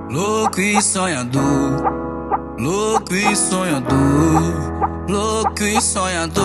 Louco e sonhador, louco e sonhador, louco e sonhador.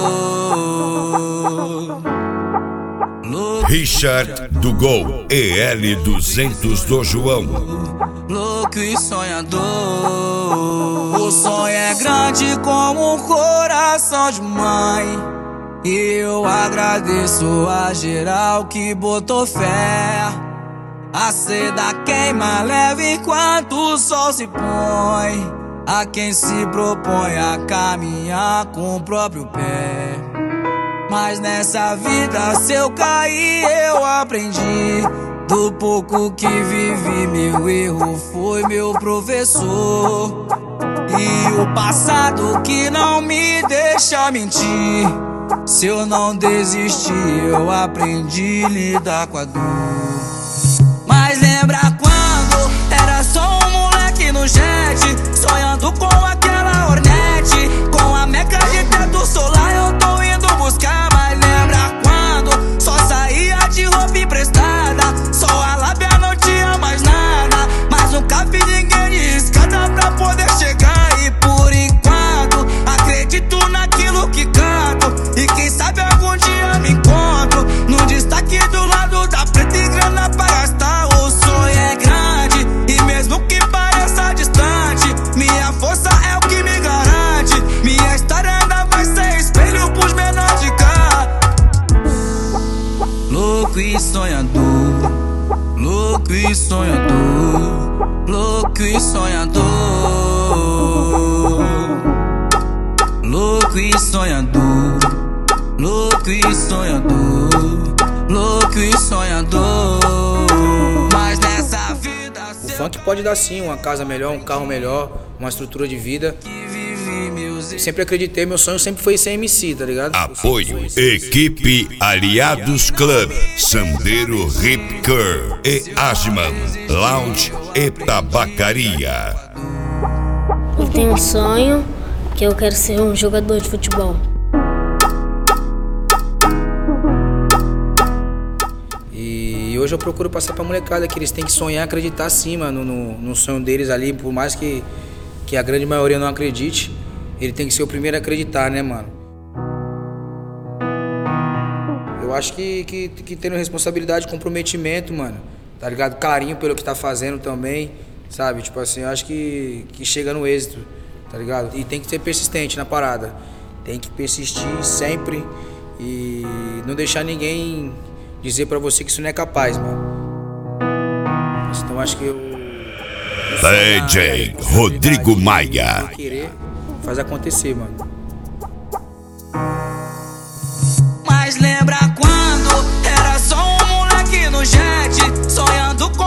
Richard do Gol, EL200 do João. Louco e sonhador. O sonho é grande como um coração de mãe, e eu agradeço a geral que botou fé. A seda queima leve enquanto o sol se põe, a quem se propõe a caminhar com o próprio pé. Mas nessa vida, se eu cair, eu aprendi. Do pouco que vivi, meu erro foi meu professor. E o passado que não me deixa mentir. Se eu não desistir, eu aprendi a lidar com a dor. Mas lembra quando era só um moleque no jet, sonhando com aquela Hornet, com a meca de teto solar eu tô indo buscar. Mas lembra quando só saía de roupa emprestada, só a lábia não tinha mais nada, mas nunca vi ninguém de escada pra poder chegar. E por enquanto acredito naquilo que canto, e quem sabe algum dia me encontro no destaque do lado da preta e grana pra gastar. O sonho é grande e mesmo que pareça distante, minha força é o que me garante. Minha história ainda vai ser espelho pros menores de cá. Louco e sonhador, louco e sonhador, louco e sonhador. Louco e sonhador, louco e sonhador, louco e sonhador. Mas nessa vida o funk pode dar sim uma casa melhor, um carro melhor, uma estrutura de vida. Sempre acreditei, meu sonho sempre foi ser MC, tá ligado? Apoio Equipe Aliados Club, Sandero Hip Curl e Asman Lounge e Tabacaria. Eu tenho um sonho que eu quero ser um jogador de futebol. E hoje eu procuro passar pra molecada que eles têm que sonhar, acreditar sim, mano, no sonho deles ali, por mais que a grande maioria não acredite, ele tem que ser o primeiro a acreditar, né, mano? Eu acho que tendo responsabilidade, comprometimento, mano, tá ligado? Carinho pelo que tá fazendo também, sabe? Tipo assim, eu acho que chega no êxito, tá ligado? E tem que ser persistente na parada. Tem que persistir sempre e não deixar ninguém dizer pra você que isso não é capaz, mano. Então acho que eu DJ Rodrigo Maia. Querer faz acontecer, mano. Mas lembra quando era só um moleque no jet, sonhando com